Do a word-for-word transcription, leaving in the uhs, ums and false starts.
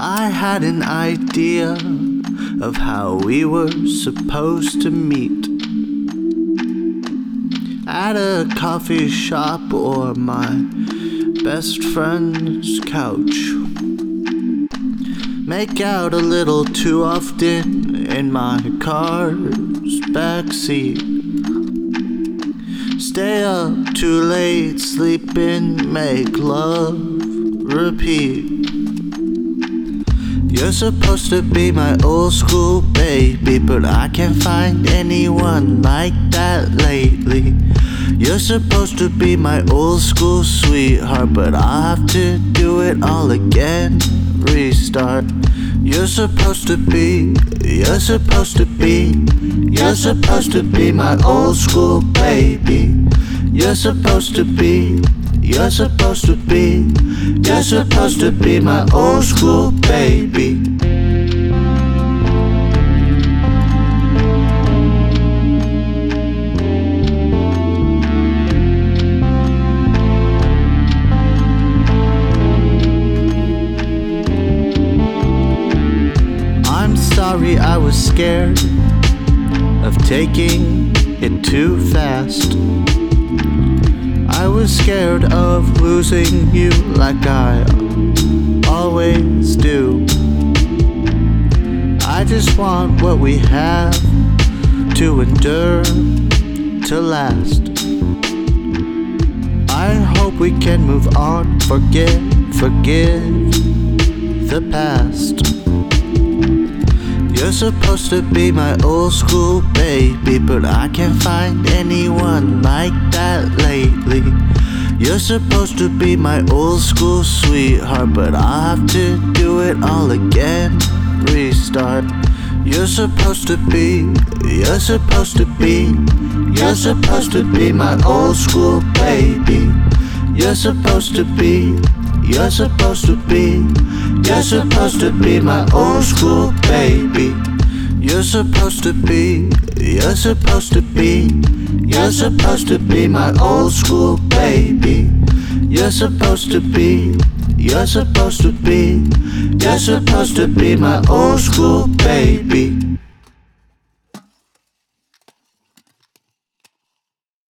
I had an idea of how we were supposed to meet, at a coffee shop or my best friend's couch. Make out a little too often in my car's backseat. Stay up too late, sleep in, make love, repeat. You're supposed to be my old school baby, but I can't find anyone like that lately. You're supposed to be my old school sweetheart, but I'll have to do it all again, restart. You're supposed to be, you're supposed to be, you're supposed to be my old school baby. You're supposed to be, you're supposed to be, you're supposed to be my old school baby. I'm sorry I was scared of taking it too fast. I was scared of losing you like I always do. I just want what we have to endure, to last. I hope we can move on, forget, forgive the past. You're supposed to be my old school baby, but I can't find anyone like that lately. You're supposed to be my old school sweetheart, but I'll have to do it all again, restart. You're supposed to be, you're supposed to be, you're supposed to be my old school baby. You're supposed to be, you're supposed to be, you're supposed to be my old school baby. You're supposed to be, you're supposed to be, you're supposed to be my old school baby. You're supposed to be, you're supposed to be, you're supposed to be my old school baby.